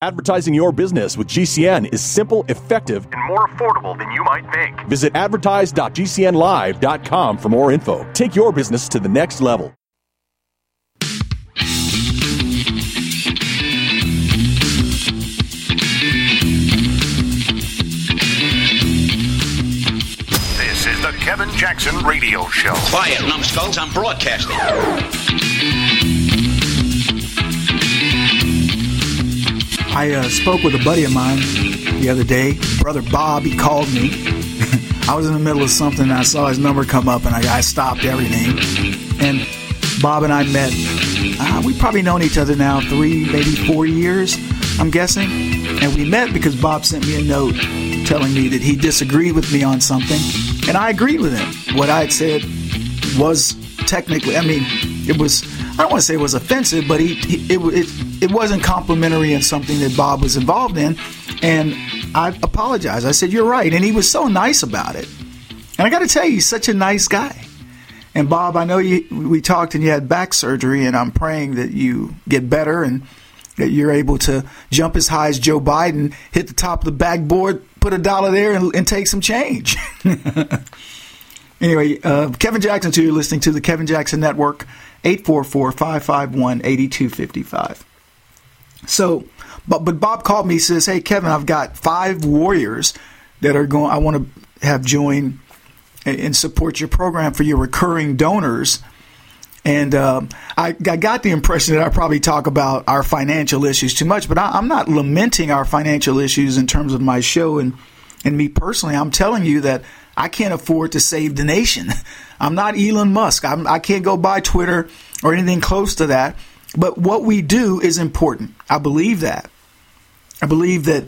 Advertising your business with GCN is simple, effective, and more affordable than you might think. Visit advertise.gcnlive.com for more info. Take your business to the next level. This is the Kevin Jackson Radio Show. Quiet, numbskulls, I'm broadcasting. I spoke with a buddy of mine the other day, Brother Bob. He called me. I was in the middle of something, and I saw his number come up, and I stopped everything. And Bob and I met. We've probably known each other now 3, maybe 4 years, I'm guessing. And we met because Bob sent me a note telling me that he disagreed with me on something, and I agreed with him. What I had said was technically, it was, I don't want to say it was offensive, but it wasn't complimentary in something that Bob was involved in, and I apologized. I said, you're right, and he was so nice about it. And I got to tell you, he's such a nice guy. And Bob, I know we talked and you had back surgery, and I'm praying that you get better and that you're able to jump as high as Joe Biden, hit the top of the backboard, put $1 there, and take some change. Anyway, Kevin Jackson, you're listening to the Kevin Jackson Network, 844-551-8255. So, but Bob called me, says, hey, Kevin, I've got 5 warriors that are I want to have join and support your program for your recurring donors. And I got the impression that I probably talk about our financial issues too much, but I'm not lamenting our financial issues in terms of my show and me personally. I'm telling you that I can't afford to save the nation. I'm not Elon Musk. I can't go buy Twitter or anything close to that. But what we do is important. I believe that. I believe that,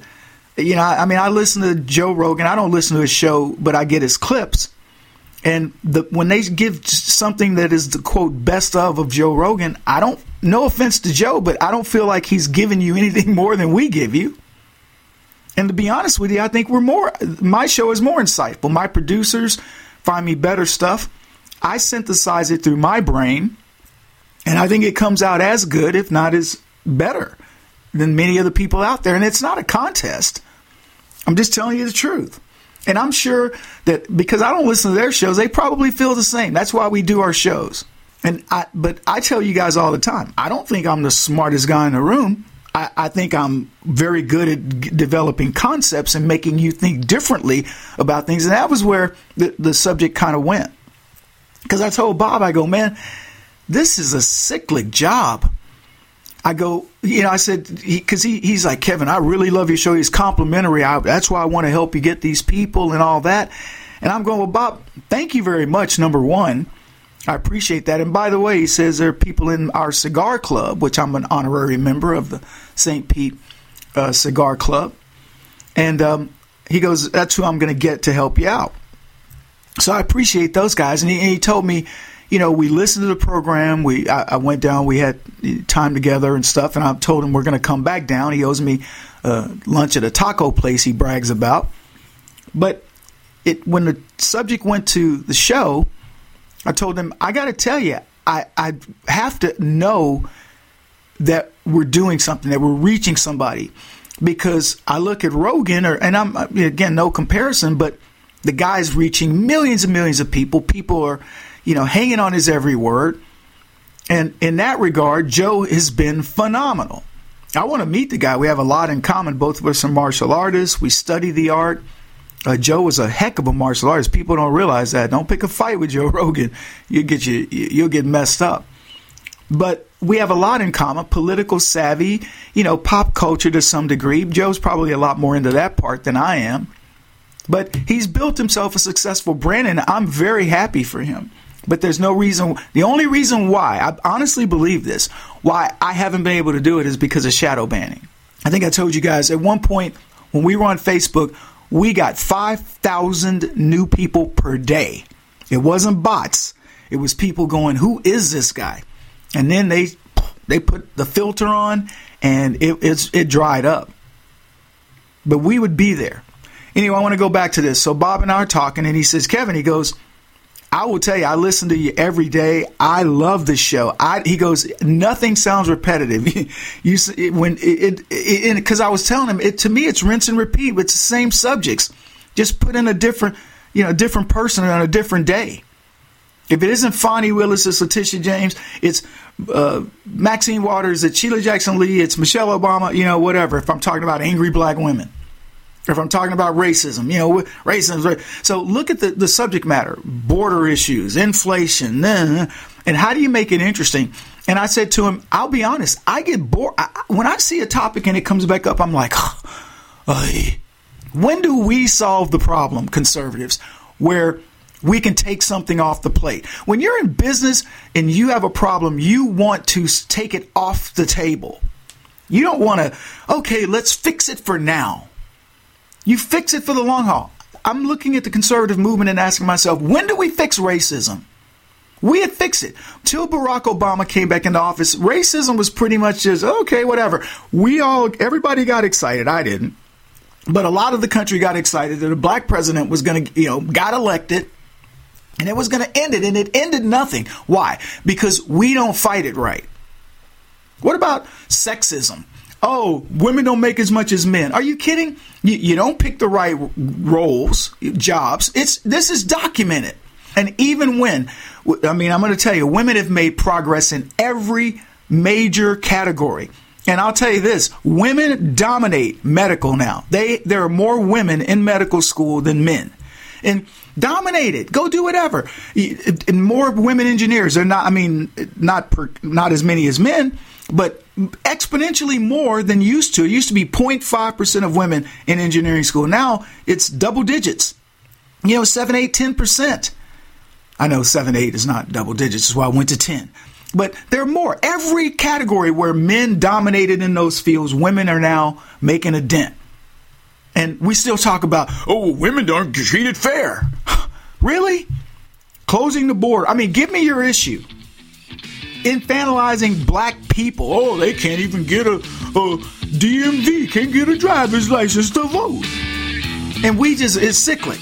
I listen to Joe Rogan. I don't listen to his show, but I get his clips. And when they give something that is the, quote, best of Joe Rogan, no offense to Joe, but I don't feel like he's giving you anything more than we give you. And to be honest with you, I think my show is more insightful. My producers find me better stuff. I synthesize it through my brain, and I think it comes out as good, if not as better, than many of the people out there. And it's not a contest. I'm just telling you the truth. And I'm sure that because I don't listen to their shows, they probably feel the same. That's why we do our shows. But I tell you guys all the time, I don't think I'm the smartest guy in the room. I think I'm very good at developing concepts and making you think differently about things. And that was where the subject kind of went. Because I told Bob, I go, man, this is a cyclic job. I go, I said, because he's like, Kevin, I really love your show. He's complimentary. That's why I want to help you get these people and all that. And I'm going, well, Bob, thank you very much, number one. I appreciate that. And by the way, he says there are people in our cigar club, which I'm an honorary member of the St. Pete Cigar Club. And he goes, that's who I'm going to get to help you out. So I appreciate those guys. And he told me, we listened to the program. I went down. We had time together and stuff. And I told him we're going to come back down. He owes me lunch at a taco place he brags about. But when the subject went to the show, I told him, I got to tell you, I have to know that we're doing something, that we're reaching somebody. Because I look at Rogan, and I'm, again, no comparison, but the guy's reaching millions and millions of people. People are, hanging on his every word. And in that regard, Joe has been phenomenal. I want to meet the guy. We have a lot in common. Both of us are martial artists. We study the art. Joe was a heck of a martial artist. People don't realize that. Don't pick a fight with Joe Rogan. You'll get messed up. But we have a lot in common. Political savvy, pop culture to some degree. Joe's probably a lot more into that part than I am. But he's built himself a successful brand, and I'm very happy for him. But there's no reason. The only reason why, I honestly believe this, why I haven't been able to do it is because of shadow banning. I think I told you guys at one point when we were on Facebook, we got 5,000 new people per day. It wasn't bots. It was people going, who is this guy? And then they put the filter on, and it dried up. But we would be there. Anyway, I want to go back to this. So Bob and I are talking, and he says, Kevin, he goes, I will tell you, I listen to you every day. I love this show. He goes, nothing sounds repetitive. Because I was telling him, to me, it's rinse and repeat. It's the same subjects, just put in a different person on a different day. If it isn't Fonnie Willis, it's Letitia James. It's Maxine Waters. It's Sheila Jackson Lee. It's Michelle Obama. Whatever. If I'm talking about angry black women. If I'm talking about racism, racism. So look at the subject matter, border issues, inflation, and how do you make it interesting? And I said to him, I'll be honest, I get bored. When I see a topic and it comes back up, I'm like, when do we solve the problem, conservatives, where we can take something off the plate? When you're in business and you have a problem, you want to take it off the table. You don't want to, okay, let's fix it for now. You fix it for the long haul. I'm looking at the conservative movement and asking myself, when do we fix racism? We had fixed it. Till Barack Obama came back into office, racism was pretty much just, okay, whatever. Everybody got excited. I didn't. But a lot of the country got excited that a black president was going to, got elected, and it was going to end it. And it ended nothing. Why? Because we don't fight it right. What about sexism? Oh, women don't make as much as men. Are you kidding? You don't pick the right roles, jobs. This is documented. And even when, I'm going to tell you, women have made progress in every major category. And I'll tell you this, women dominate medical now. There are more women in medical school than men. And dominate it. Go do whatever. And more women engineers. They're not as many as men, but exponentially more than used to. It used to be 0.5% of women in engineering school. Now it's double digits. 7, 8, 10%. I know 7, 8 is not double digits. That's why I went to 10. But there are more. Every category where men dominated in those fields, women are now making a dent. And we still talk about, women aren't treated fair. Really? Closing the border. Give me your issue. Infantilizing black people. Oh, they can't even get a DMV, can't get a driver's license to vote. And it's cyclic.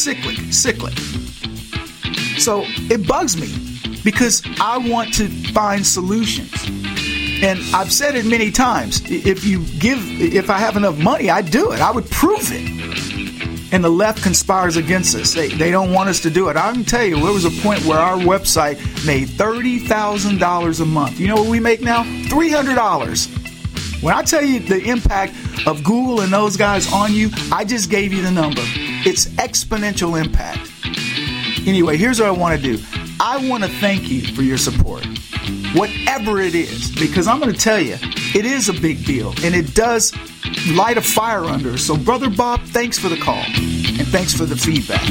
So it bugs me because I want to find solutions. And I've said it many times. If I have enough money, I'd do it. I would prove it. And the left conspires against us. They don't want us to do it. I can tell you, there was a point where our website made $30,000 a month. You know what we make now? $300. When I tell you the impact of Google and those guys on you, I just gave you the number. It's exponential impact. Anyway, here's what I want to do. I want to thank you for your support, whatever it is, because I'm going to tell you, it is a big deal, and it does light a fire under us. So, Brother Bob, thanks for the call, and thanks for the feedback.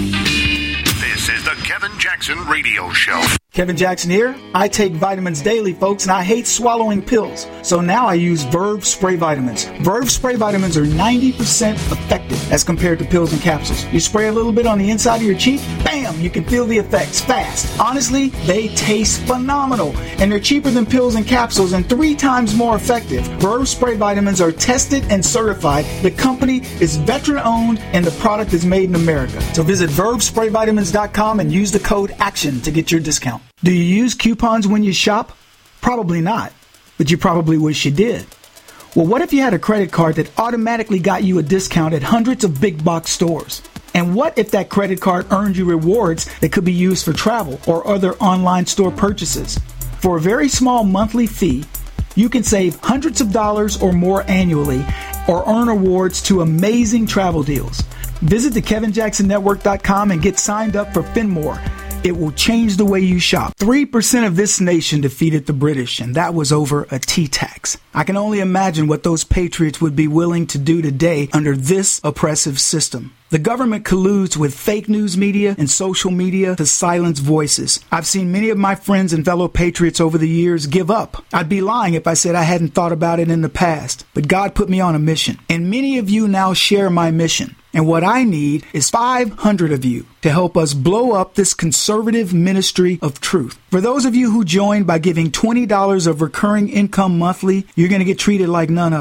This is the Kevin Jackson Radio Show. Kevin Jackson here. I take vitamins daily, folks, and I hate swallowing pills. So now I use Verve Spray Vitamins. Verve Spray Vitamins are 90% effective as compared to pills and capsules. You spray a little bit on the inside of your cheek, bam, you can feel the effects fast. Honestly, they taste phenomenal, and they're cheaper than pills and capsules and 3 times more effective. Verve Spray Vitamins are tested and certified. The company is veteran-owned, and the product is made in America. So visit VerveSprayVitamins.com and use the code ACTION to get your discount. Do you use coupons when you shop? Probably not, but you probably wish you did. Well, what if you had a credit card that automatically got you a discount at hundreds of big box stores? And what if that credit card earned you rewards that could be used for travel or other online store purchases? For a very small monthly fee, you can save hundreds of dollars or more annually or earn awards to amazing travel deals. Visit the KevinJacksonNetwork.com and get signed up for Finmore. It will change the way you shop. 3% of this nation defeated the British, and that was over a tea tax. I can only imagine what those patriots would be willing to do today under this oppressive system. The government colludes with fake news media and social media to silence voices. I've seen many of my friends and fellow patriots over the years give up. I'd be lying if I said I hadn't thought about it in the past, but God put me on a mission, and many of you now share my mission. And what I need is 500 of you to help us blow up this conservative ministry of truth. For those of you who join by giving $20 of recurring income monthly, you're going to get treated like none other.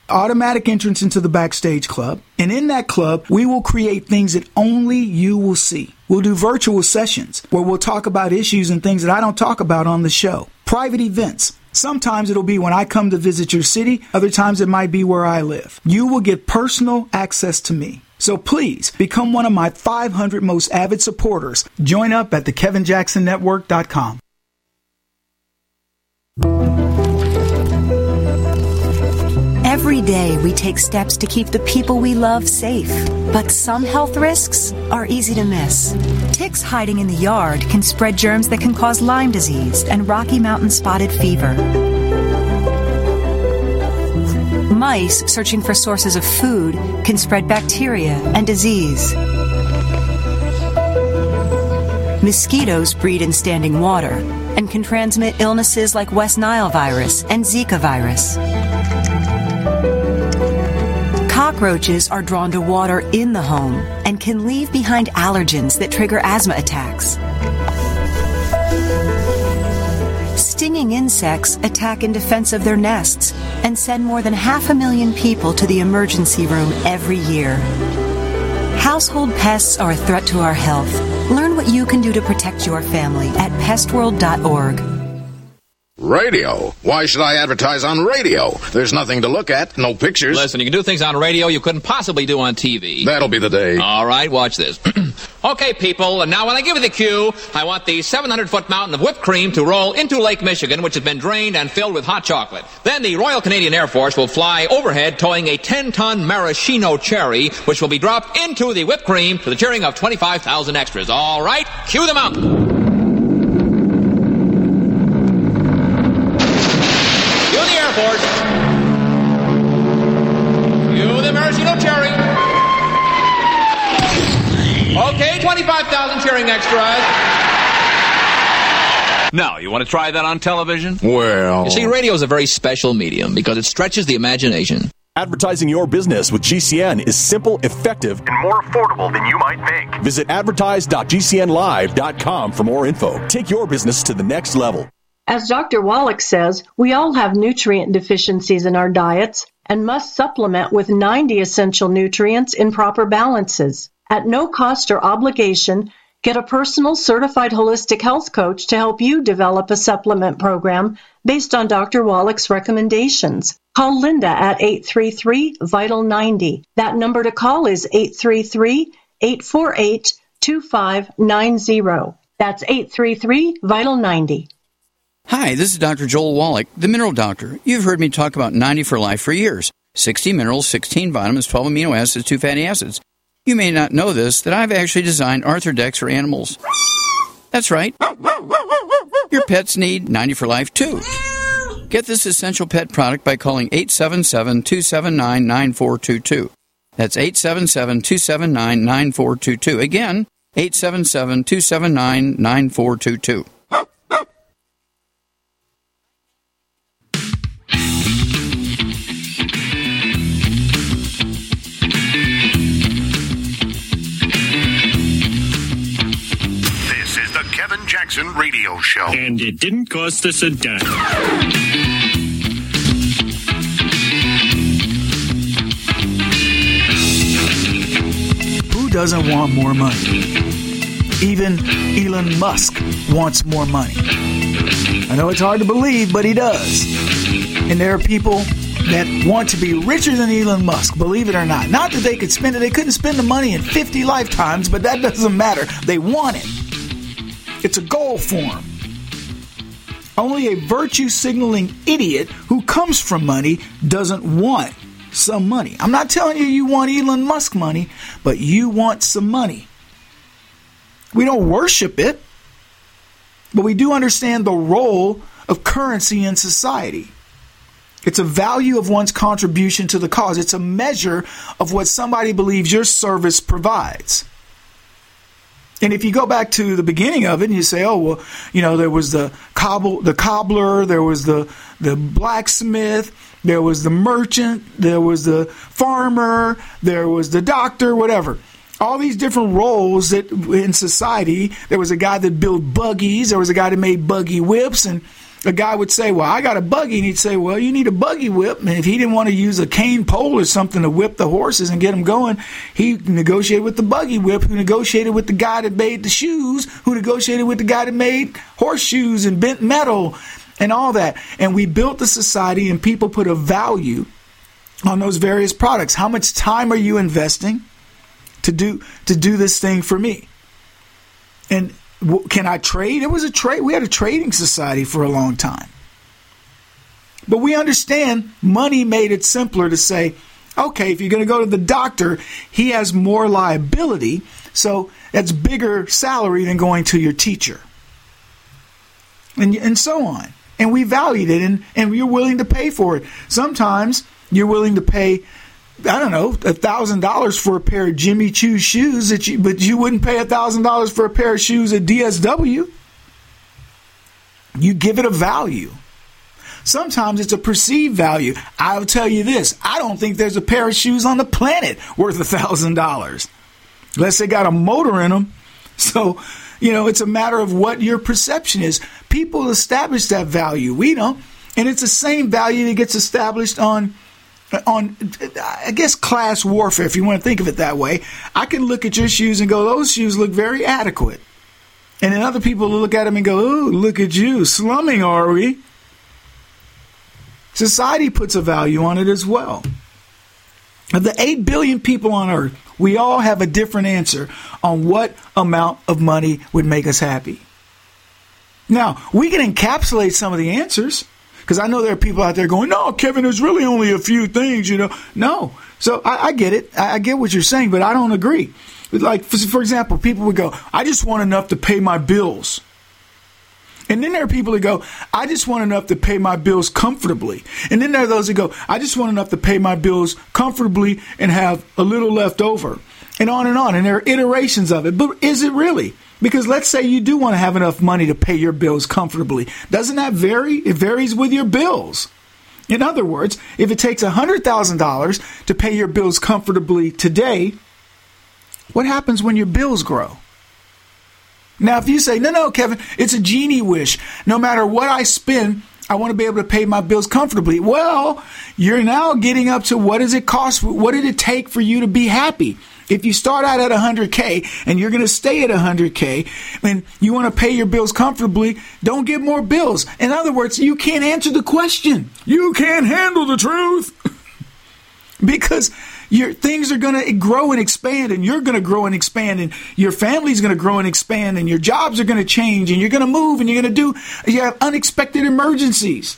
automatic entrance into the Backstage Club. And in that club, we will create things that only you will see. We'll do virtual sessions where we'll talk about issues and things that I don't talk about on the show. Private events. Sometimes it'll be when I come to visit your city. Other times it might be where I live. You will get personal access to me. So please become one of my 500 most avid supporters. Join up at thekevinjacksonnetwork.com. Every day we take steps to keep the people we love safe. But some health risks are easy to miss. Ticks hiding in the yard can spread germs that can cause Lyme disease and Rocky Mountain spotted fever. Mice searching for sources of food can spread bacteria and disease. Mosquitoes breed in standing water and can transmit illnesses like West Nile virus and Zika virus. Cockroaches are drawn to water in the home and can leave behind allergens that trigger asthma attacks. Stinging insects attack in defense of their nests and send more than 500,000 people to the emergency room every year. Household pests are a threat to our health. Learn what you can do to protect your family at pestworld.org. Radio? Why should I advertise on radio? There's nothing to look at, no pictures. Listen, you can do things on radio you couldn't possibly do on TV. That'll be the day. All right, watch this. Okay, people, and now when I give you the cue, I want the 700-foot mountain of whipped cream to roll into Lake Michigan, which has been drained and filled with hot chocolate. Then the Royal Canadian Air Force will fly overhead towing a 10-ton maraschino cherry, which will be dropped into the whipped cream to the cheering of 25,000 extras. All right, cue the mountain. You the maraschino cherry. Okay, 25,000 cheering extras. Now, you want to try that on television? Well... You see, radio is a very special medium because it stretches the imagination. Advertising your business with GCN is simple, effective, And more affordable than you might think. Visit advertise.gcnlive.com for more info. Take your business to the next level. As Dr. Wallach says, we all have nutrient deficiencies in our diets and must supplement with 90 essential nutrients in proper balances. At no cost or obligation, get a personal certified holistic health coach to help you develop a supplement program based on Dr. Wallach's recommendations. Call Linda at 833-VITAL-90. That number to call is 833-848-2590. That's 833-VITAL-90. Hi, this is Dr. Joel Wallach, the Mineral Doctor. You've heard me talk about 90 for Life for years. 60 minerals, 16 vitamins, 12 amino acids, 2 fatty acids. You may not know this, that I've actually designed Arthrodex for animals. That's right. Your pets need 90 for Life, too. Get this essential pet product by calling 877-279-9422. That's 877-279-9422. Again, 877-279-9422. Kevin Jackson Radio Show. And it didn't cost us a dime. Who doesn't want more money? Even Elon Musk wants more money. I know it's hard to believe, but he does. And there are people that want to be richer than Elon Musk, believe it or not. Not that they could spend it. They couldn't spend the money in 50 lifetimes, but that doesn't matter. They want it. It's a goal for them. Only a virtue-signaling idiot who comes from money doesn't want some money. I'm not telling you want Elon Musk money, but you want some money. We don't worship it, but we do understand the role of currency in society. It's a value of one's contribution to the cause. It's a measure of what somebody believes your service provides. And if you go back to the beginning of it and you say, oh, well, you know, there was the cobbler, there was the blacksmith, there was the merchant, there was the farmer, there was the doctor, whatever. All these different roles that in society, there was a guy that built buggies, there was a guy that made buggy whips, and a guy would say, well, I got a buggy. And he'd say, well, you need a buggy whip. And if he didn't want to use a cane pole or something to whip the horses and get them going, he negotiated with the buggy whip, who negotiated with the guy that made the shoes, who negotiated with the guy that made horseshoes and bent metal and all that. And we built a society, and people put a value on those various products. How much time are you investing to do this thing for me? And can I trade? It was a trade. We had a trading society for a long time. But we understand money made it simpler to say, okay, if you're going to go to the doctor, he has more liability, so that's bigger salary than going to your teacher. And so on. And we valued it, and you're willing to pay for it. Sometimes you're willing to pay, I don't know, $1,000 for a pair of Jimmy Choo shoes, but you wouldn't pay $1,000 for a pair of shoes at DSW. You give it a value. Sometimes it's a perceived value. I'll tell you this, I don't think there's a pair of shoes on the planet worth $1,000, unless they got a motor in them. So, it's a matter of what your perception is. People establish that value. We don't. And it's the same value that gets established on, I guess, class warfare, if you want to think of it that way. I can look at your shoes and go, those shoes look very adequate. And then other people look at them and go, oh, look at you, slumming, are we? Society puts a value on it as well. Of the 8 billion people on earth, we all have a different answer on what amount of money would make us happy. Now, we can encapsulate some of the answers, because I know there are people out there going, no, Kevin, there's really only a few things, No. So I get it. I get what you're saying, but I don't agree. Like, for example, people would go, I just want enough to pay my bills. And then there are people that go, I just want enough to pay my bills comfortably. And then there are those that go, I just want enough to pay my bills comfortably and have a little left over. And on. And there are iterations of it. But is it really? Because let's say you do want to have enough money to pay your bills comfortably. Doesn't that vary? It varies with your bills. In other words, if it takes $100,000 to pay your bills comfortably today, what happens when your bills grow? Now, if you say, no, Kevin, it's a genie wish. No matter what I spend, I want to be able to pay my bills comfortably. Well, you're now getting up to what does it cost? What did it take for you to be happy? If you start out at $100K and you're going to stay at $100K and you want to pay your bills comfortably, don't get more bills. In other words, you can't answer the question. You can't handle the truth. Because your things are going to grow and expand, and you're going to grow and expand, and your family's going to grow and expand, and your jobs are going to change, and you're going to move, and you have unexpected emergencies.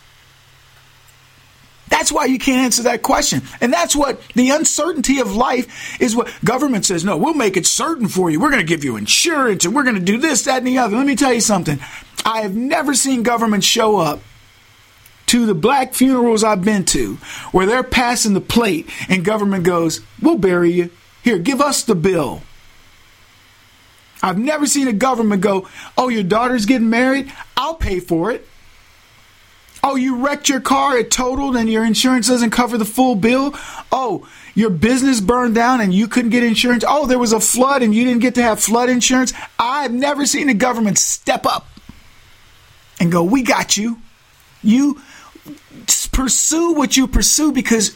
That's why you can't answer that question. And that's what the uncertainty of life is. What government says, no, we'll make it certain for you. We're going to give you insurance, and we're going to do this, that, and the other. Let me tell you something. I have never seen government show up to the black funerals I've been to where they're passing the plate and government goes, we'll bury you. Here, give us the bill. I've never seen a government go, oh, your daughter's getting married? I'll pay for it. Oh, you wrecked your car, it totaled, and your insurance doesn't cover the full bill? Oh, your business burned down and you couldn't get insurance? Oh, there was a flood and you didn't get to have flood insurance? I've never seen the government step up and go, we got you. You pursue what you pursue because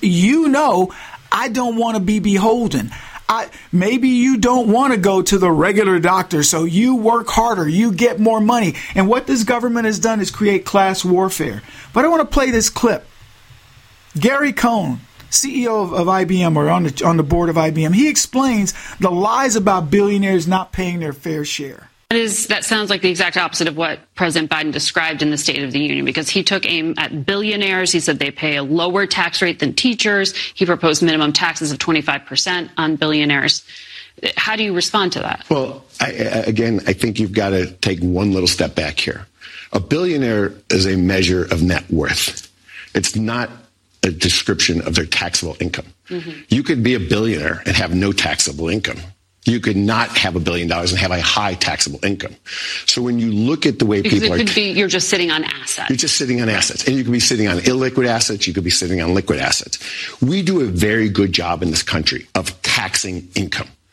I don't want to be beholden. Maybe you don't want to go to the regular doctor, so you work harder, you get more money. And what this government has done is create class warfare. But I want to play this clip. Gary Cohn, CEO of IBM, or on the board of IBM, he explains the lies about billionaires not paying their fair share. That sounds like the exact opposite of what President Biden described in the State of the Union, because he took aim at billionaires. He said they pay a lower tax rate than teachers. He proposed minimum taxes of 25% on billionaires. How do you respond to that? Well, I think you've got to take one little step back here. A billionaire is a measure of net worth. It's not a description of their taxable income. Mm-hmm. You could be a billionaire and have no taxable income. You could not have $1 billion and have a high taxable income. So when you look at the way people are... You're just sitting on assets. You're just sitting on assets. And you could be sitting on illiquid assets. You could be sitting on liquid assets. We do a very good job in this country of taxing income.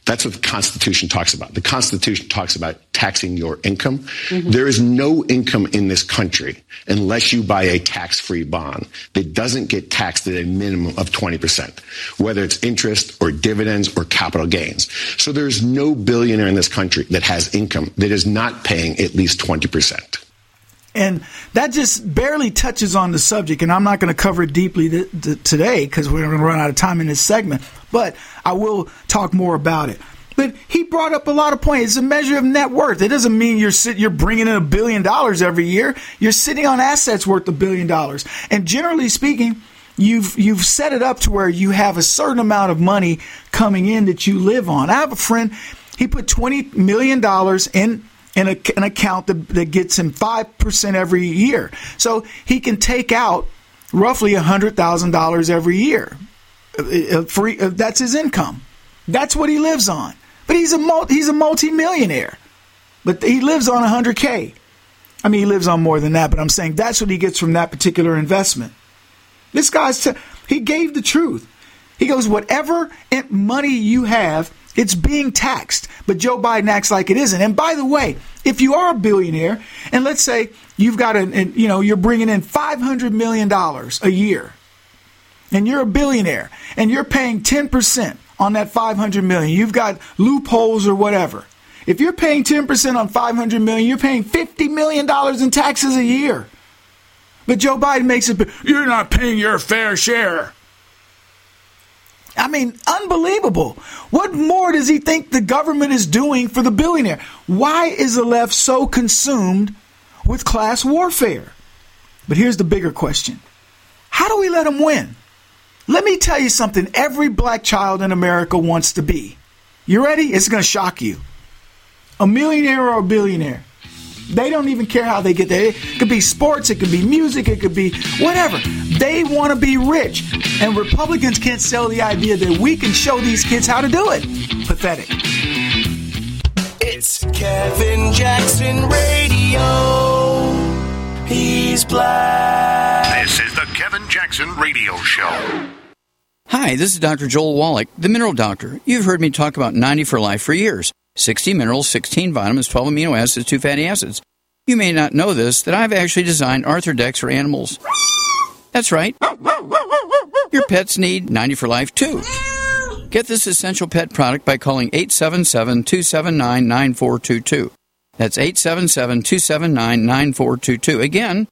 That's what the Constitution talks about. The Constitution talks about taxing your income. Mm-hmm. There is no income in this country unless you buy a tax-free bond that doesn't get taxed at a minimum of 20%, whether it's interest or dividends or capital gains. So there's no billionaire in this country that has income that is not paying at least 20%. And that just barely touches on the subject, and I'm not going to cover it deeply today because we're going to run out of time in this segment, but I will talk more about it. But he brought up a lot of points. It's a measure of net worth. It doesn't mean you're bringing in $1 billion every year. You're sitting on assets worth $1 billion. And generally speaking, you've set it up to where you have a certain amount of money coming in that you live on. I have a friend, he put $20 million in an account that gets him 5% every year. So he can take out roughly $100,000 every year. That's his income. That's what he lives on. But he's a multi-millionaire. But he lives on $100K. I mean, he lives on more than that, but I'm saying that's what he gets from that particular investment. This guy's he gave the truth. He goes, whatever money you have, it's being taxed, but Joe Biden acts like it isn't. And by the way, if you are a billionaire, and let's say you've got you're bringing in $500 million a year, and you're a billionaire, and you're paying 10% on that $500 million, you've got loopholes or whatever. If you're paying 10% on $500 million, you're paying $50 million in taxes a year. But Joe Biden makes it, you're not paying your fair share. I mean, unbelievable. What more does he think the government is doing for the billionaire? Why is the left so consumed with class warfare? But here's the bigger question. How do we let them win? Let me tell you something every black child in America wants to be. You ready? It's going to shock you. A millionaire or a billionaire. They don't even care how they get there. It could be sports, it could be music, it could be whatever. They want to be rich. And Republicans can't sell the idea that we can show these kids how to do it. Pathetic. It's Kevin Jackson Radio. He's black. This is the Kevin Jackson Radio Show. Hi, this is Dr. Joel Wallach, the Mineral Doctor. You've heard me talk about 90 for Life for years. 60 minerals, 16 vitamins, 12 amino acids, 2 fatty acids. You may not know this, that I've actually designed Arthrodex for animals. That's right. Your pets need 90 for Life, too. Get this essential pet product by calling 877-279-9422. That's 877-279-9422. Again,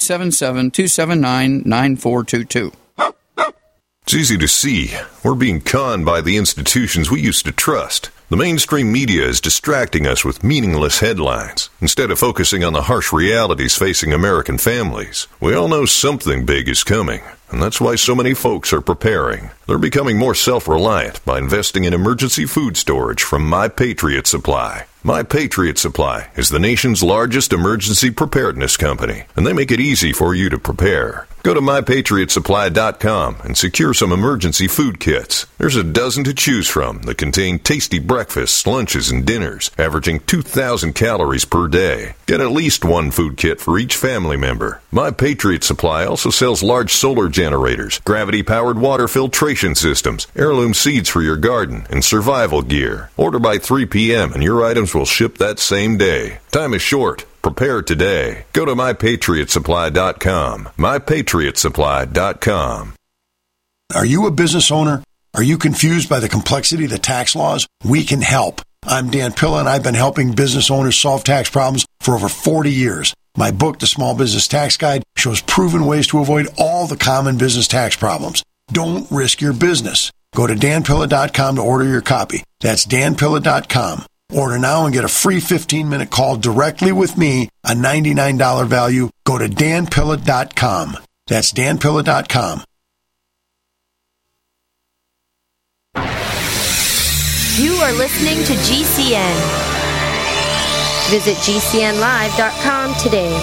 877-279-9422. It's easy to see. We're being conned by the institutions we used to trust. The mainstream media is distracting us with meaningless headlines, instead of focusing on the harsh realities facing American families. We all know something big is coming, and that's why so many folks are preparing. They're becoming more self-reliant by investing in emergency food storage from My Patriot Supply. My Patriot Supply is the nation's largest emergency preparedness company, and they make it easy for you to prepare. Go to MyPatriotSupply.com and secure some emergency food kits. There's a dozen to choose from that contain tasty breakfasts, lunches, and dinners, averaging 2,000 calories per day. Get at least one food kit for each family member. My Patriot Supply also sells large solar generators, gravity-powered water filtration systems, heirloom seeds for your garden, and survival gear. Order by 3 p.m. and your items will ship that same day. Time is short. Prepare today. Go to MyPatriotSupply.com. MyPatriotSupply.com. Are you a business owner? Are you confused by the complexity of the tax laws? We can help. I'm Dan Pilla, and I've been helping business owners solve tax problems for over 40 years. My book, The Small Business Tax Guide, shows proven ways to avoid all the common business tax problems. Don't risk your business. Go to danpilla.com to order your copy. That's danpilla.com. Order now and get a free 15-minute call directly with me, a $99 value. Go to danpilla.com. That's danpilla.com. You are listening to GCN. Visit GCNlive.com today.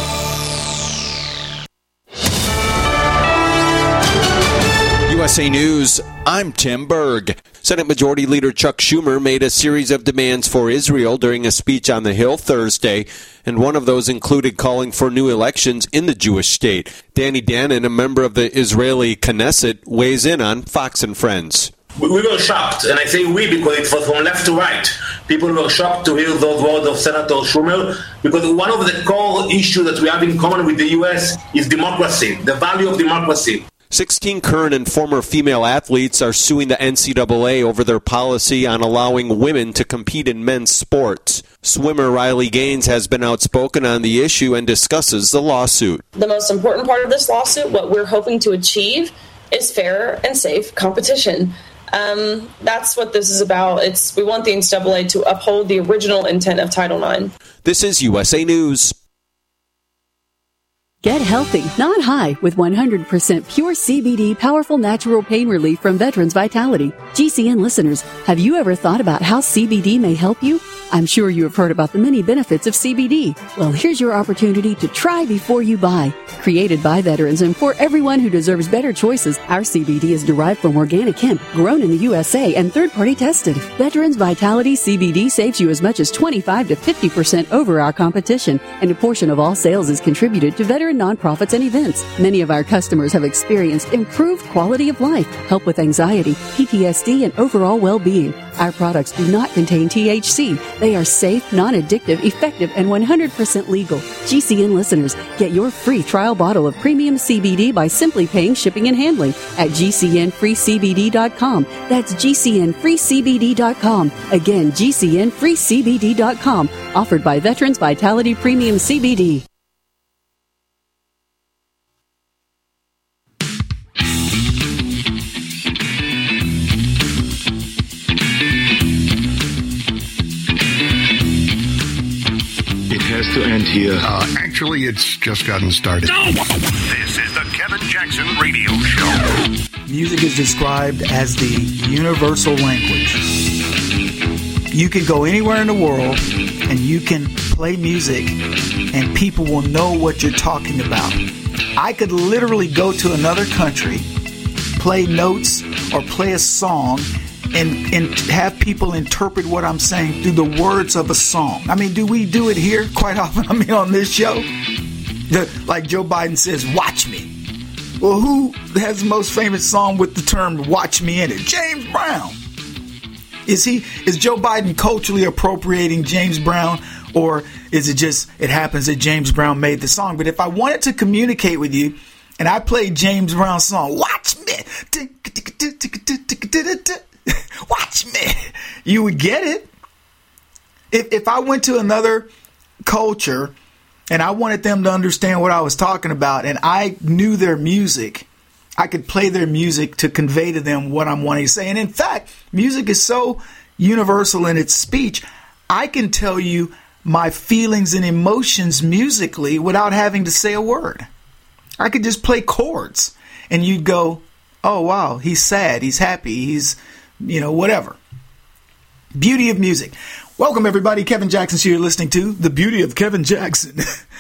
USA News, I'm Tim Berg. Senate Majority Leader Chuck Schumer made a series of demands for Israel during a speech on the Hill Thursday, and one of those included calling for new elections in the Jewish state. Danny Danon, a member of the Israeli Knesset, weighs in on Fox and Friends. We were shocked, and I say we because it was from left to right. People were shocked to hear those words of Senator Schumer, because one of the core issues that we have in common with the U.S. is democracy, the value of democracy. 16 current and former female athletes are suing the NCAA over their policy on allowing women to compete in men's sports. Swimmer Riley Gaines has been outspoken on the issue and discusses the lawsuit. The most important part of this lawsuit, what we're hoping to achieve, is fair and safe competition. That's what this is about. We want the NCAA to uphold the original intent of Title IX. This is USA News. Get healthy, not high, with 100% pure CBD powerful natural pain relief from Veterans Vitality. GCN listeners, have you ever thought about how CBD may help you? I'm sure you have heard about the many benefits of CBD. Well, here's your opportunity to try before you buy. Created by veterans and for everyone who deserves better choices, our CBD is derived from organic hemp, grown in the USA and third-party tested. Veterans Vitality CBD saves you as much as 25 to 50% over our competition, and a portion of all sales is contributed to veteran nonprofits and events. Many of our customers have experienced improved quality of life, help with anxiety, PTSD, and overall well-being. Our products do not contain THC. They are safe, non-addictive, effective, and 100% legal. GCN listeners, get your free trial bottle of premium CBD by simply paying shipping and handling at GCNFreeCBD.com. That's GCNFreeCBD.com. Again, GCNFreeCBD.com. Offered by Veterans Vitality Premium CBD. To end here. Actually, it's just gotten started. This is the Kevin Jackson Radio Show. Music is described as the universal language. You can go anywhere in the world and you can play music and people will know what you're talking about. I could literally go to another country, play notes or play a song and have people interpret what I'm saying through the words of a song. I mean, do we do it here quite often? I mean, on this show? Like Joe Biden says, watch me. Well, who has the most famous song with the term watch me in it? James Brown. Is Joe Biden culturally appropriating James Brown, or is it just it happens that James Brown made the song? But if I wanted to communicate with you and I played James Brown's song, watch me. Watch me. You would get it. If I went to another culture and I wanted them to understand what I was talking about and I knew their music, I could play their music to convey to them what I'm wanting to say. And in fact, music is so universal in its speech, I can tell you my feelings and emotions musically without having to say a word. I could just play chords and you'd go, oh, wow, he's sad, he's happy, he's, whatever. Beauty of music. Welcome, everybody. Kevin Jackson, so you're listening to The Beauty of Kevin Jackson.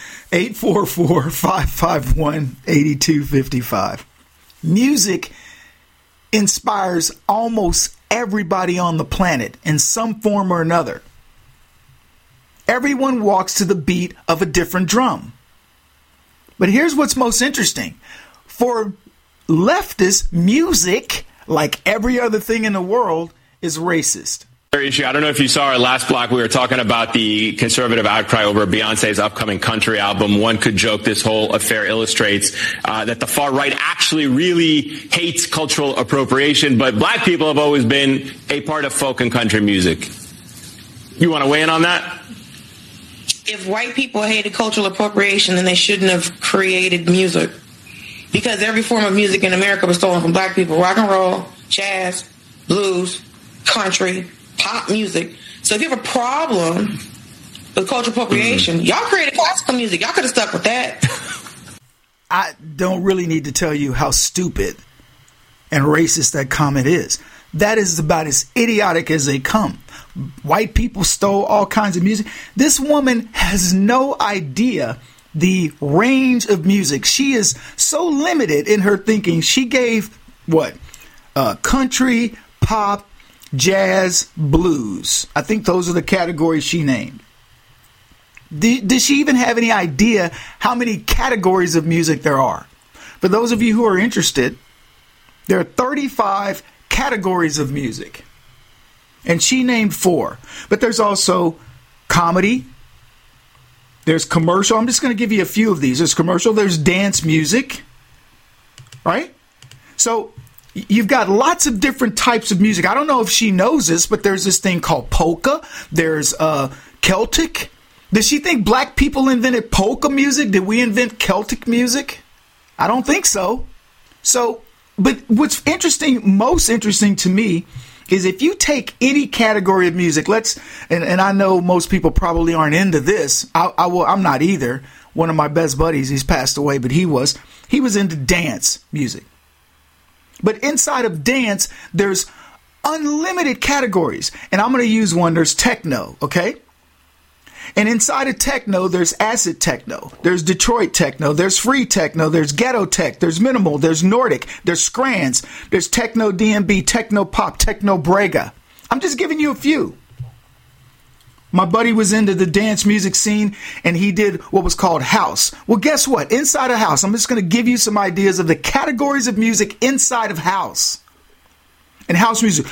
844-551-8255. Music inspires almost everybody on the planet in some form or another. Everyone walks to the beat of a different drum. But here's what's most interesting. For leftists, music, like every other thing in the world, is racist. Issue. I don't know if you saw our last block. We were talking about the conservative outcry over Beyonce's upcoming country album. One could joke this whole affair illustrates that the far right actually really hates cultural appropriation, but black people have always been a part of folk and country music. You want to weigh in on that? If white people hated cultural appropriation, then they shouldn't have created music. Because every form of music in America was stolen from black people. Rock and roll, jazz, blues, country, pop music. So if you have a problem with cultural appropriation, y'all created classical music. Y'all could have stuck with that. I don't really need to tell you how stupid and racist that comment is. That is about as idiotic as they come. White people stole all kinds of music. This woman has no idea the range of music. She is so limited in her thinking. She gave country, pop, jazz, blues. I think those are the categories she named. Does she even have any idea how many categories of music there are? For those of you who are interested, there are 35 categories of music. And she named 4. But there's also comedy. There's commercial. I'm just going to give you a few of these. There's commercial. There's dance music. Right? So you've got lots of different types of music. I don't know if she knows this, but there's this thing called polka. There's Celtic. Does she think black people invented polka music? Did we invent Celtic music? I don't think so. But what's interesting, most interesting to me, is if you take any category of music, and I know most people probably aren't into this. I'm not either. One of my best buddies, he's passed away, but he was into dance music. But inside of dance, there's unlimited categories. And I'm going to use one. There's techno, okay? And inside of techno, there's acid techno. There's Detroit techno. There's free techno. There's ghetto tech. There's minimal. There's Nordic. There's Scrans. There's techno DMB, techno pop, techno brega. I'm just giving you a few. My buddy was into the dance music scene, and he did what was called house. Well, guess what? Inside of house, I'm just going to give you some ideas of the categories of music inside of house. And house music,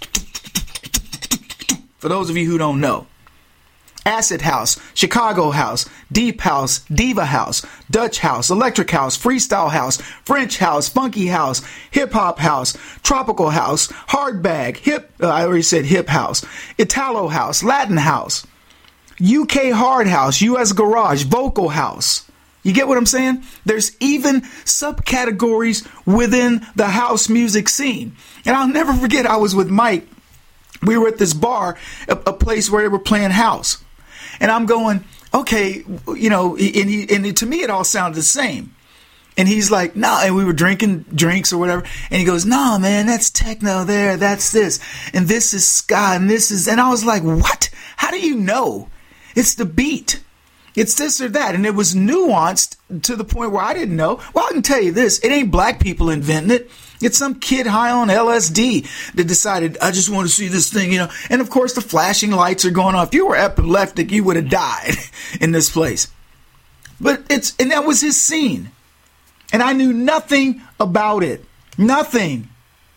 for those of you who don't know. Acid house, Chicago house, deep house, diva house, Dutch house, electric house, freestyle house, French house, funky house, hip hop house, tropical house, hard bag, I already said hip house, Italo house, Latin house, UK hard house, US garage, vocal house. You get what I'm saying? There's even subcategories within the house music scene. And I'll never forget, I was with Mike. We were at this bar, a place where they were playing house. And I'm going, okay, and to me it all sounded the same. And he's like, no, and we were drinking drinks or whatever. And he goes, no, man, that's techno there, that's this. And this is ska, and this is, and I was like, what? How do you know? It's the beat. It's this or that. And it was nuanced to the point where I didn't know. Well, I can tell you this, it ain't black people inventing it. It's some kid high on LSD that decided, I just want to see this thing, And of course, the flashing lights are going off. If you were epileptic, you would have died in this place. And that was his scene. And I knew nothing about it. Nothing.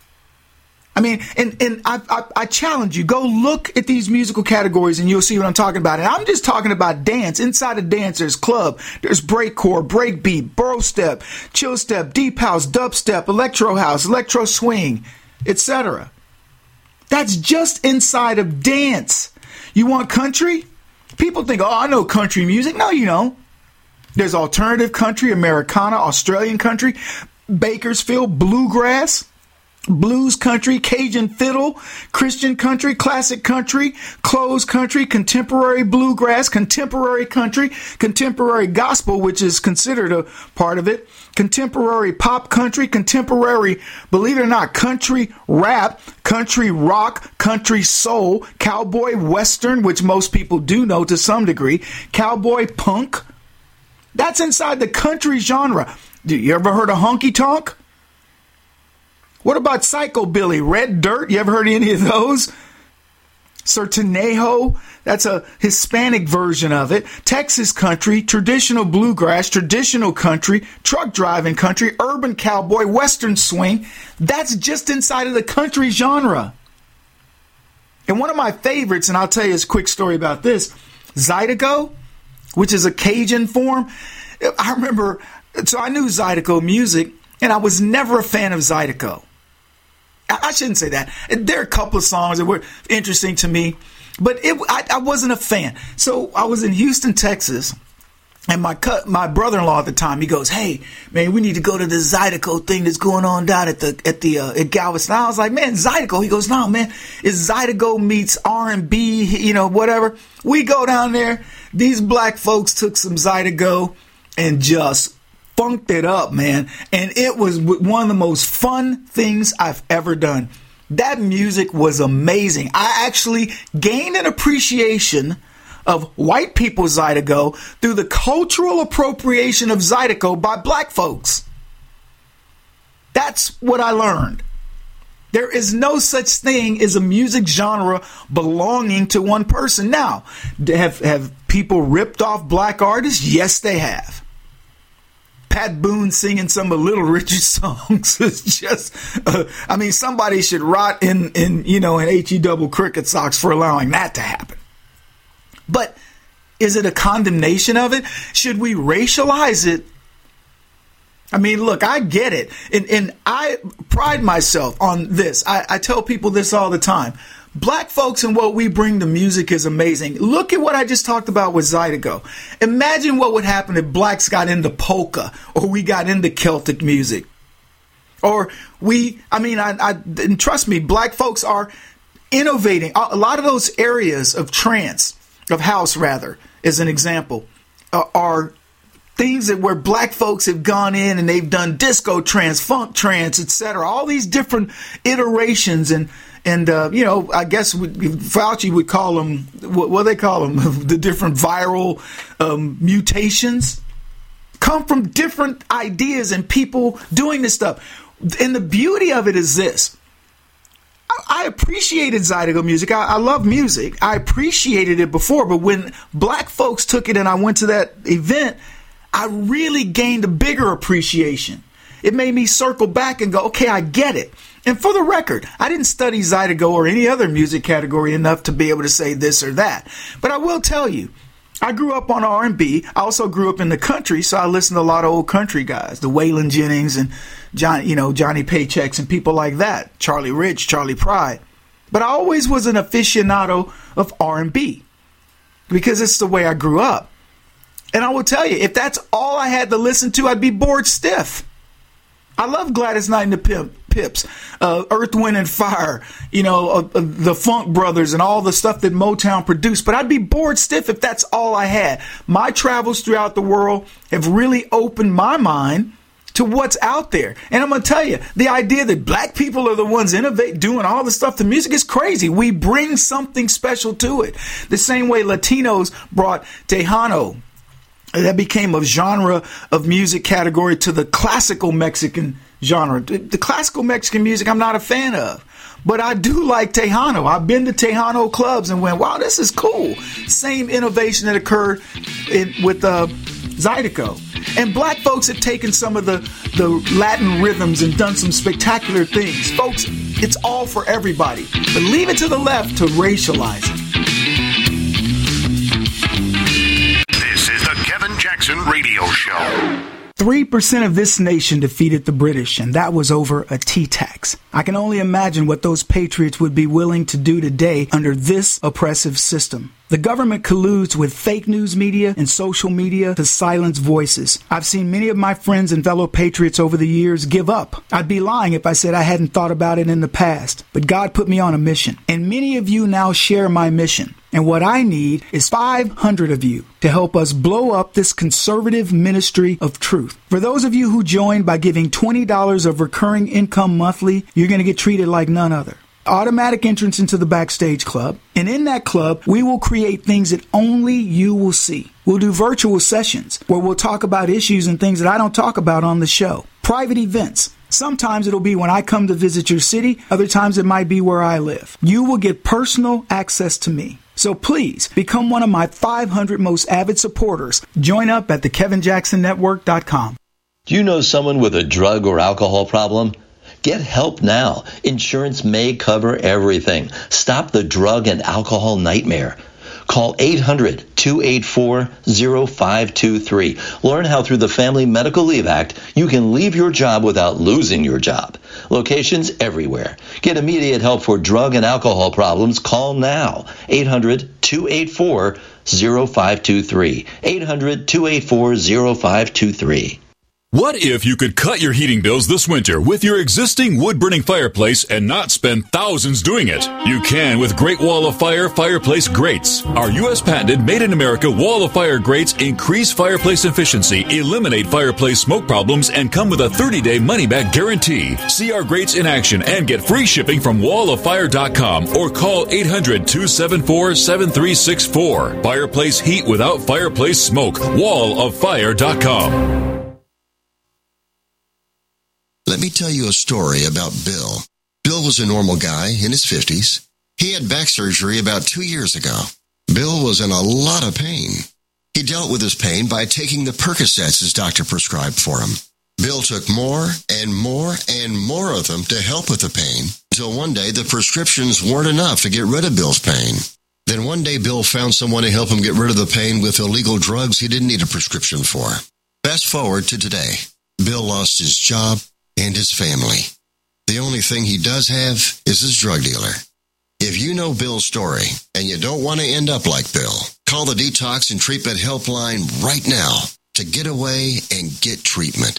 I mean, and I challenge you, go look at these musical categories and you'll see what I'm talking about. And I'm just talking about dance. Inside of dance, there's club, there's breakcore, breakbeat, borough step, chill step, deep house, dubstep, electro house, electro swing, etc. That's just inside of dance. You want country? People think, oh, I know country music. No, you don't. There's alternative country, Americana, Australian country, Bakersfield, bluegrass, blues country, Cajun fiddle, Christian country, classic country, closed country, contemporary bluegrass, contemporary country, contemporary gospel, which is considered a part of it, contemporary pop country, contemporary, believe it or not, country rap, country rock, country soul, cowboy western, which most people do know to some degree, cowboy punk. That's inside the country genre. You ever heard of honky tonk? What about psychobilly, red dirt? You ever heard of any of those? Sertanejo, that's a Hispanic version of it. Texas country, traditional bluegrass, traditional country, truck driving country, urban cowboy, western swing. That's just inside of the country genre. And one of my favorites, and I'll tell you a quick story about this, Zydeco, which is a Cajun form. I remember, so I knew Zydeco music, and I was never a fan of Zydeco. I shouldn't say that. There are a couple of songs that were interesting to me, but I wasn't a fan. So I was in Houston, Texas, and my brother-in-law at the time, he goes, "Hey, man, we need to go to the Zydeco thing that's going on down at Galveston." I was like, "Man, Zydeco?" He goes, "No, man, it's Zydeco meets R&B, whatever." We go down there. These black folks took some Zydeco and just funked it up, man. And it was one of the most fun things I've ever done. That music was amazing. I actually gained an appreciation of white people's Zydeco through the cultural appropriation of Zydeco by black folks. That's what I learned. There is no such thing as a music genre belonging to one person. Now, have people ripped off black artists? Yes, they have. Pat Boone singing some of Little Richard's songs is just, somebody should rot in HE double cricket socks for allowing that to happen. But is it a condemnation of it? Should we racialize it? I mean, look, I get it. And I pride myself on this. I tell people this all the time. Black folks and what we bring to music is amazing. Look at what I just talked about with Zydeco. Imagine what would happen if blacks got into polka or we got into Celtic music. Or and trust me, black folks are innovating. A lot of those areas of house, as an example, are things where black folks have gone in and they've done disco trance, funk trance, etc. All these different iterations and I guess Fauci would call them, what they call them, the different viral mutations come from different ideas and people doing this stuff. And the beauty of it is this. I appreciated Zydeco music. I love music. I appreciated it before, but when black folks took it and I went to that event, I really gained a bigger appreciation. It made me circle back and go, okay, I get it. And for the record, I didn't study Zydeco or any other music category enough to be able to say this or that. But I will tell you, I grew up on R&B. I also grew up in the country, so I listened to a lot of old country guys, the Waylon Jennings and Johnny Paychecks and people like that, Charlie Rich, Charlie Pride. But I always was an aficionado of R&B because it's the way I grew up. And I will tell you, if that's all I had to listen to, I'd be bored stiff. I love Gladys Knight and the Pips, Earth, Wind and Fire, the Funk Brothers and all the stuff that Motown produced. But I'd be bored stiff if that's all I had. My travels throughout the world have really opened my mind to what's out there. And I'm going to tell you, the idea that black people are the ones doing all the stuff to music is crazy. We bring something special to it. The same way Latinos brought Tejano. That became a genre of music category to the classical Mexican genre. The classical Mexican music I'm not a fan of. But I do like Tejano. I've been to Tejano clubs and went, wow, this is cool. Same innovation that occurred with Zydeco. And black folks have taken some of the Latin rhythms and done some spectacular things. Folks, it's all for everybody. But leave it to the left to racialize it. Kevin Jackson Radio Show. 3% of this nation defeated the British, and that was over a tea tax. I can only imagine what those patriots would be willing to do today under this oppressive system. The government colludes with fake news media and social media to silence voices. I've seen many of my friends and fellow patriots over the years give up. I'd be lying if I said I hadn't thought about it in the past. But God put me on a mission, and many of you now share my mission. And what I need is 500 of you to help us blow up this conservative ministry of truth. For those of you who join by giving $20 of recurring income monthly, you're going to get treated like none other. Automatic entrance into the Backstage Club. And in that club, we will create things that only you will see. We'll do virtual sessions where we'll talk about issues and things that I don't talk about on the show. Private events. Sometimes it'll be when I come to visit your city. Other times it might be where I live. You will get personal access to me. So please become one of my 500 most avid supporters. Join up at thekevinjacksonnetwork.com. Do you know someone with a drug or alcohol problem? Get help now. Insurance may cover everything. Stop the drug and alcohol nightmare. Call 800-284-0523. Learn how through the Family Medical Leave Act you can leave your job without losing your job. Locations everywhere. Get immediate help for drug and alcohol problems. Call now. 800-284-0523. 800-284-0523. What if you could cut your heating bills this winter with your existing wood-burning fireplace and not spend thousands doing it? You can with Great Wall of Fire fireplace grates. Our U.S. patented made-in-America Wall of Fire grates increase fireplace efficiency, eliminate fireplace smoke problems, and come with a 30-day money-back guarantee. See our grates in action and get free shipping from walloffire.com or call 800-274-7364. Fireplace heat without fireplace smoke. walloffire.com. Let me tell you a story about Bill. Bill was a normal guy in his 50s. He had back surgery about 2 years ago. Bill was in a lot of pain. He dealt with his pain by taking the Percocets his doctor prescribed for him. Bill took more and more and more of them to help with the pain, until one day the prescriptions weren't enough to get rid of Bill's pain. Then one day Bill found someone to help him get rid of the pain with illegal drugs he didn't need a prescription for. Fast forward to today. Bill lost his job and his family. The only thing he does have is his drug dealer. If you know Bill's story and you don't want to end up like Bill, call the Detox and Treatment Helpline right now to get away and get treatment.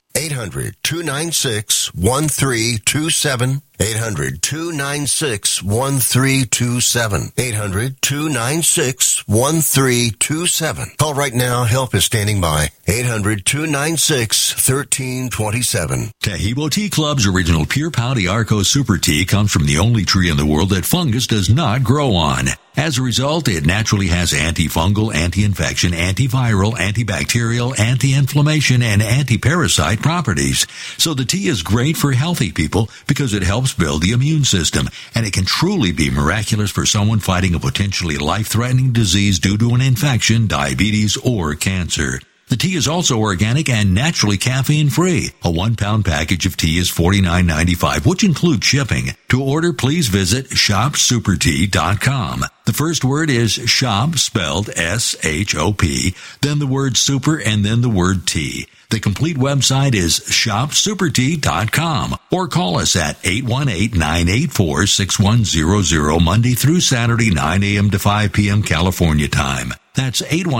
800-296-1327. 800-296-1327. 800-296-1327. Call right now. Help is standing by. 800-296-1327. Tahibo Tea Club's original Pure Pau d'Arco Super Tea comes from the only tree in the world that fungus does not grow on. As a result, it naturally has antifungal, anti-infection, antiviral, antibacterial, anti-inflammation, and anti-parasite properties. So the tea is great for healthy people because it helps build the immune system, and it can truly be miraculous for someone fighting a potentially life-threatening disease due to an infection, diabetes, or cancer. The tea is also organic and naturally caffeine-free. A 1-pound package of tea is $49.95, which includes shipping. To order, please visit shopsupertea.com. The first word is shop, spelled S-H-O-P, then the word super, and then the word tea. The complete website is shopsupertea.com, or call us at 818-984-6100 Monday through Saturday, 9 a.m. to 5 p.m. California time. That's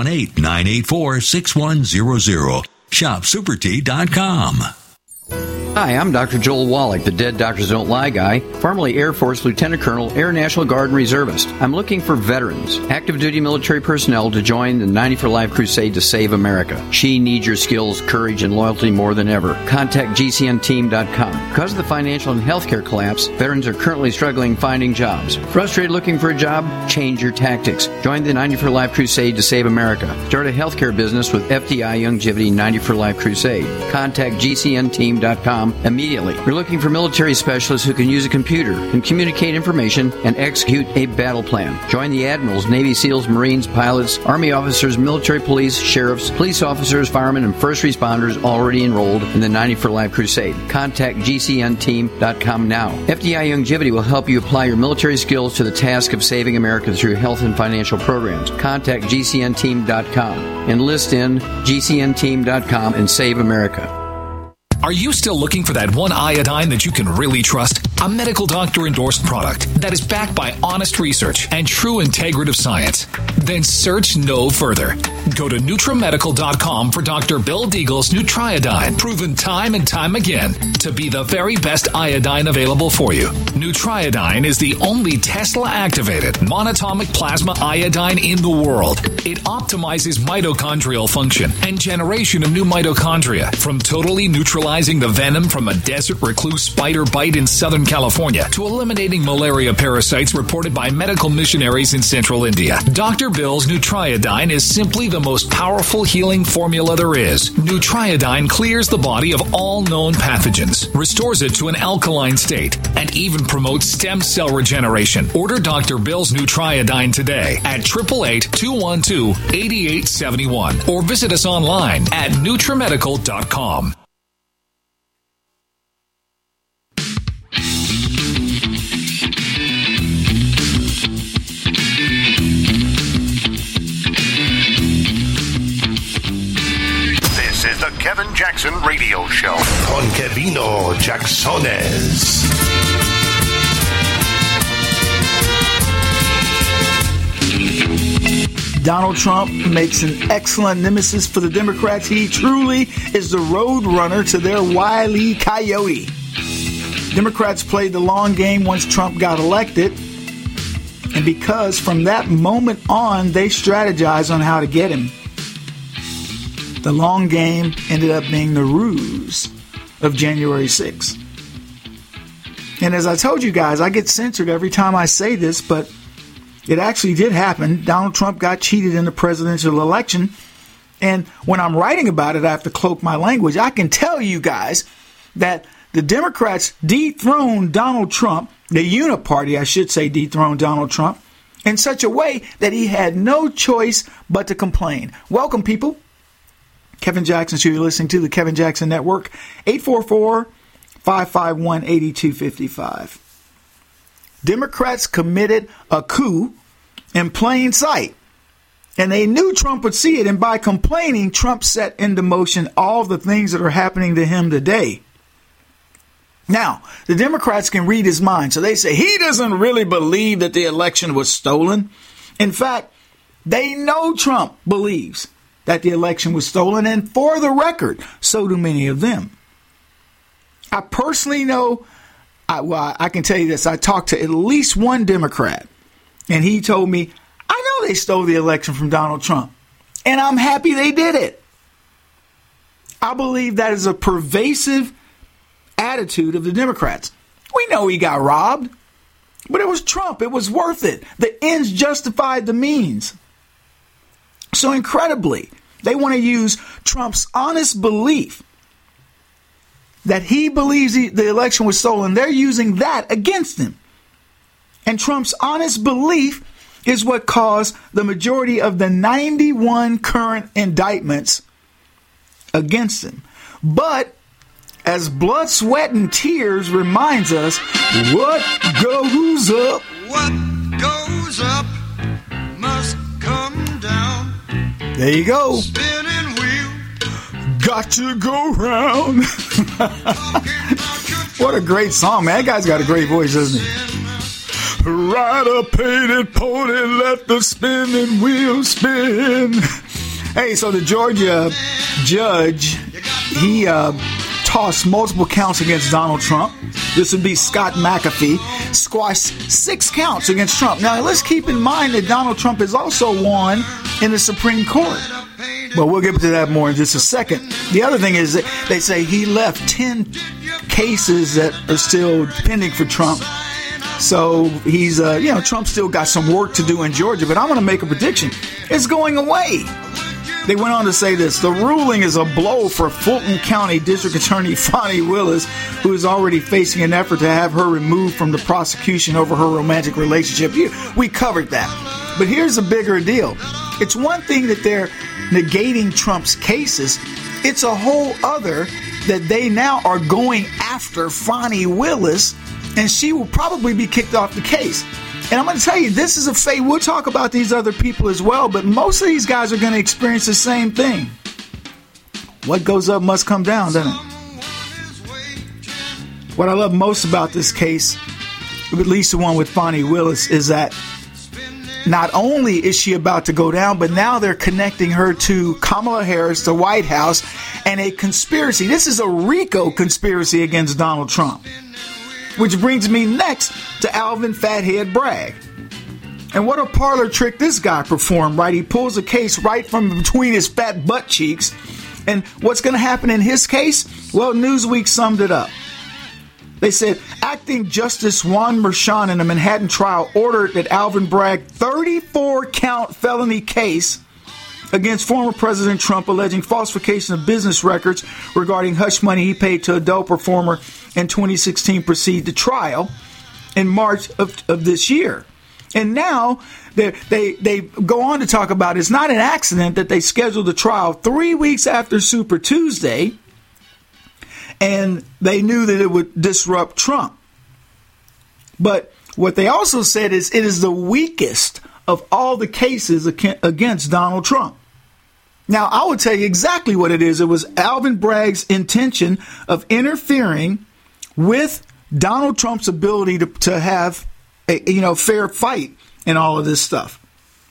818-984-6100. shopsupertea.com. Hi, I'm Dr. Joel Wallach, the Dead Doctors Don't Lie guy, formerly Air Force Lieutenant Colonel, Air National Guard and Reservist. I'm looking for veterans, active duty military personnel to join the 90 for Life crusade to save America. She needs your skills, courage, and loyalty more than ever. Contact GCNteam.com. Because of the financial and healthcare collapse, veterans are currently struggling finding jobs. Frustrated looking for a job? Change your tactics. Join the 90 for Life crusade to save America. Start a healthcare business with FDI Youngevity 90 for Life crusade. Contact GCNteam.com immediately. We're looking for military specialists who can use a computer and communicate information and execute a battle plan. Join the admirals, Navy SEALs, Marines, pilots, Army officers, military police, sheriffs, police officers, firemen, and first responders already enrolled in the 90 for Life crusade. Contact GCNteam.com now. FDI Youngevity will help you apply your military skills to the task of saving America through health and financial programs. Contact GCNteam.com. Enlist in GCNteam.com and save America. Are you still looking for that one iodine that you can really trust? A medical doctor endorsed product that is backed by honest research and true integrative science? Then search no further. Go to NutriMedical.com for Dr. Bill Deagle's Nutriodine, proven time and time again to be the very best iodine available for you. Nutriodine is the only Tesla-activated monatomic plasma iodine in the world. It optimizes mitochondrial function and generation of new mitochondria from totally neutralizing the venom from a desert recluse spider bite in Southern California to eliminating malaria parasites reported by medical missionaries in central India. Dr. Bill's Nutriodine is simply the most powerful healing formula there is. Nutriodine clears the body of all known pathogens, restores it to an alkaline state, and even promotes stem cell regeneration. Order Dr. Bill's Nutriodine today at 888-212-8871 or visit us online at NutriMedical.com. This is the Kevin Jackson Radio Show. Con Kevino Jacksones. Donald Trump makes an excellent nemesis for the Democrats. He truly is the road runner to their Wile E. Coyote. Democrats played the long game once Trump got elected, and because from that moment on they strategized on how to get him. The long game ended up being the ruse of January 6th. And as I told you guys, I get censored every time I say this, but it actually did happen. Donald Trump got cheated in the presidential election. And when I'm writing about it, I have to cloak my language. I can tell you guys that the Democrats dethroned Donald Trump. The Uniparty, I should say, dethroned Donald Trump in such a way that he had no choice but to complain. Welcome, people. Kevin Jackson Show. You're listening to the Kevin Jackson Network. 844-551-8255. Democrats committed a coup in plain sight. And they knew Trump would see it. And by complaining, Trump set into motion all the things that are happening to him today. Now, the Democrats can read his mind. So they say he doesn't really believe that the election was stolen. In fact, they know Trump believes that the election was stolen. And for the record, so do many of them. I personally know, I can tell you this. I talked to at least one Democrat, and he told me, I know they stole the election from Donald Trump, and I'm happy they did it. I believe that is a pervasive attitude of the Democrats. We know he got robbed, but it was Trump. It was worth it. The ends justified the means. So incredibly, they want to use Trump's honest belief that he believes the election was stolen. They're using that against him. And Trump's honest belief is what caused the majority of the 91 current indictments against him. But as blood, sweat, and tears reminds us, what goes up? What goes up must come down. There you go. Spinning wheel. Got to go round. What a great song, man. That guy's got a great voice, doesn't he? Ride a painted pony, let the spinning wheel spin. Hey, so the Georgia judge, he tossed multiple counts against Donald Trump. This would be Scott McAfee. Squashed 6 counts against Trump. Now, let's keep in mind that Donald Trump has also won in the Supreme Court. But we'll get to that more in just a second. The other thing is that they say he left 10 cases that are still pending for Trump. So he's, Trump still got some work to do in Georgia. But I'm going to make a prediction. It's going away. They went on to say this. The ruling is a blow for Fulton County District Attorney Fani Willis, who is already facing an effort to have her removed from the prosecution over her romantic relationship. We covered that. But here's a bigger deal. It's one thing that they're negating Trump's cases. It's a whole other that they now are going after Fani Willis, and she will probably be kicked off the case. And I'm going to tell you, this is a fate. We'll talk about these other people as well, but most of these guys are going to experience the same thing. What goes up must come down, doesn't it? What I love most about this case, at least the one with Fani Willis, is that not only is she about to go down, but now they're connecting her to Kamala Harris, the White House, and a conspiracy. This is a RICO conspiracy against Donald Trump. Which brings me next to Alvin Fathead Bragg. And what a parlor trick this guy performed, right? He pulls a case right from between his fat butt cheeks. And what's going to happen in his case? Well, Newsweek summed it up. They said, Acting Justice Juan Merchan in a Manhattan trial ordered that Alvin Bragg 34-count felony case against former President Trump alleging falsification of business records regarding hush money he paid to adult performer in 2016 proceed to trial in March of this year. And now they go on to talk about it's not an accident that they scheduled the trial 3 weeks after Super Tuesday, and they knew that it would disrupt Trump. But what they also said is it is the weakest of all the cases against Donald Trump. Now, I will tell you exactly what it is. It was Alvin Bragg's intention of interfering with Donald Trump's ability to have a fair fight in all of this stuff.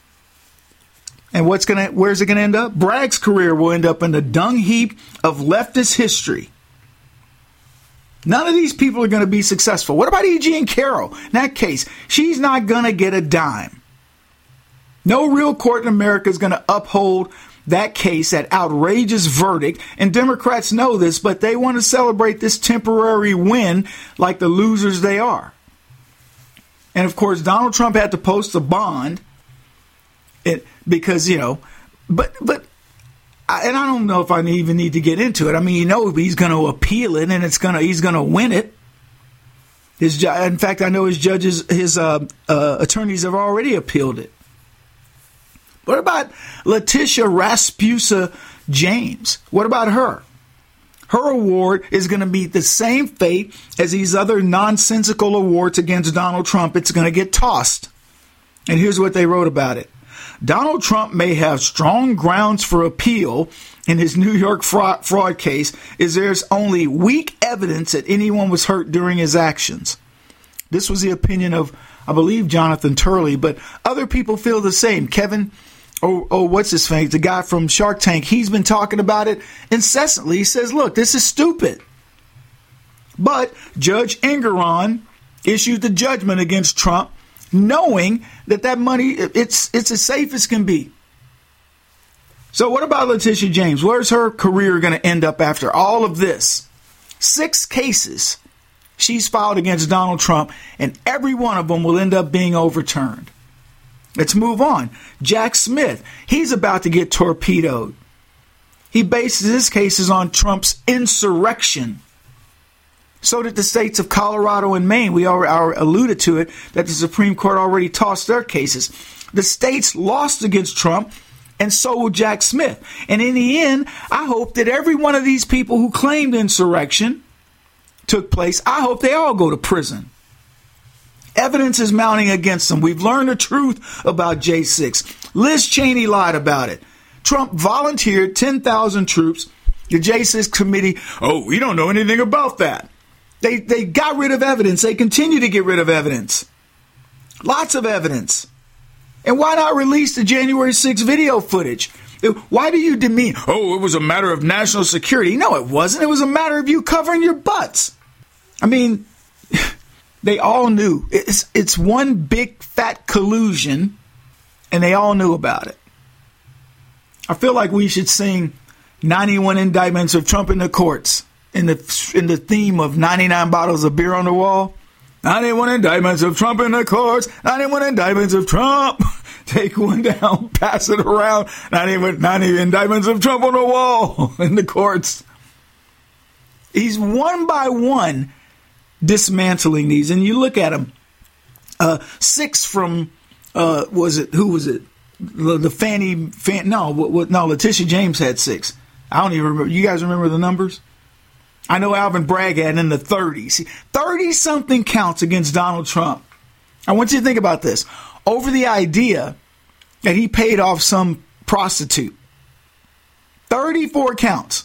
And where's it going to end up? Bragg's career will end up in the dung heap of leftist history. None of these people are going to be successful. What about E. Jean Carroll? In that case, she's not going to get a dime. No real court in America is going to uphold that case, that outrageous verdict. And Democrats know this, but they want to celebrate this temporary win like the losers they are. And of course, Donald Trump had to post a bond because, but I don't know if I even need to get into it. I mean, he's going to appeal it and he's going to win it. In fact, I know his attorneys have already appealed it. What about Letitia Raspusa James? What about her? Her award is going to meet the same fate as these other nonsensical awards against Donald Trump. It's going to get tossed. And here's what they wrote about it. Donald Trump may have strong grounds for appeal in his New York fraud case, as there's only weak evidence that anyone was hurt during his actions. This was the opinion of, I believe, Jonathan Turley, but other people feel the same. Kevin, what's his name? The guy from Shark Tank, he's been talking about it incessantly. He says, look, this is stupid. But Judge Engoron issued the judgment against Trump, knowing that money, it's as safe as can be. So what about Letitia James? Where's her career going to end up after all of this? 6 cases she's filed against Donald Trump, and every one of them will end up being overturned. Let's move on. Jack Smith, he's about to get torpedoed. He bases his cases on Trump's insurrection. So did the states of Colorado and Maine. We already alluded to it, that the Supreme Court already tossed their cases. The states lost against Trump, and so will Jack Smith. And in the end, I hope that every one of these people who claimed insurrection took place, I hope they all go to prison. Evidence is mounting against them. We've learned the truth about J6. Liz Cheney lied about it. Trump volunteered 10,000 troops. The J6 committee, we don't know anything about that. They got rid of evidence. They continue to get rid of evidence. Lots of evidence. And why not release the January 6th video footage? Why do you demean, it was a matter of national security? No, it wasn't. It was a matter of you covering your butts. I mean, they all knew. It's one big fat collusion, and they all knew about it. I feel like we should sing 91 indictments of Trump in the courts in the theme of 99 bottles of beer on the wall. 91 indictments of Trump in the courts. 91 indictments of Trump. Take one down, pass it around. 90 indictments of Trump on the wall in the courts. He's one by one dismantling these. And you look at them. 6 from, who was it? Letitia James had 6. I don't even remember. You guys remember the numbers? I know Alvin Bragg had in the 30s. 30-something counts against Donald Trump. I want you to think about this. Over the idea that he paid off some prostitute. 34 counts.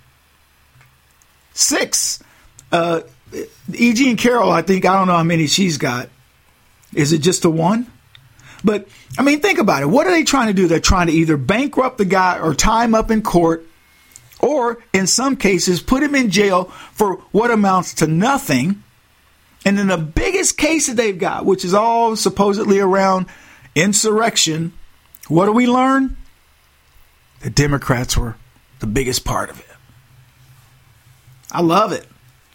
6. E. Jean Carroll, I don't know how many she's got. Is it just the 1? But, I mean, think about it. What are they trying to do? They're trying to either bankrupt the guy or tie him up in court, or in some cases put him in jail for what amounts to nothing. And then the biggest case that they've got, which is all supposedly around insurrection, what do we learn? The Democrats were the biggest part of it. I love it.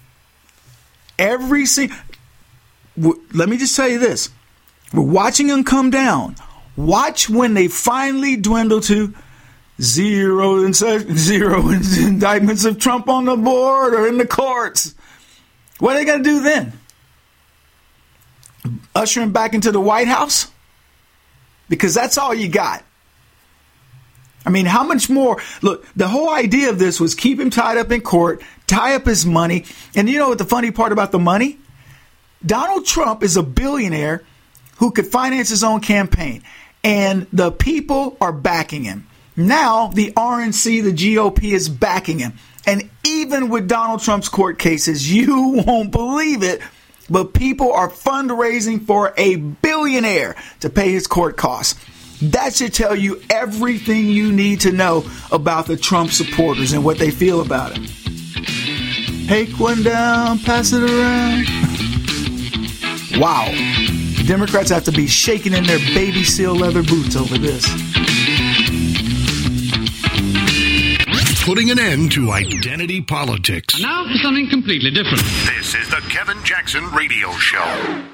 Let me just tell you this. We're watching them come down. Watch when they finally dwindle to zero indictments of Trump on the board or in the courts. What are they going to do then? Usher him back into the White House? Because that's all you got. I mean, how much more? Look, the whole idea of this was keep him tied up in court, tie up his money. And you know what the funny part about the money? Donald Trump is a billionaire who could finance his own campaign. And the people are backing him. Now, the RNC, the GOP, is backing him. And even with Donald Trump's court cases, you won't believe it, but people are fundraising for a billionaire to pay his court costs. That should tell you everything you need to know about the Trump supporters and what they feel about him. Take one down, pass it around. Wow. The Democrats have to be shaking in their baby seal leather boots over this. Putting an end to identity politics. Now for something completely different. This is the Kevin Jackson Radio Show.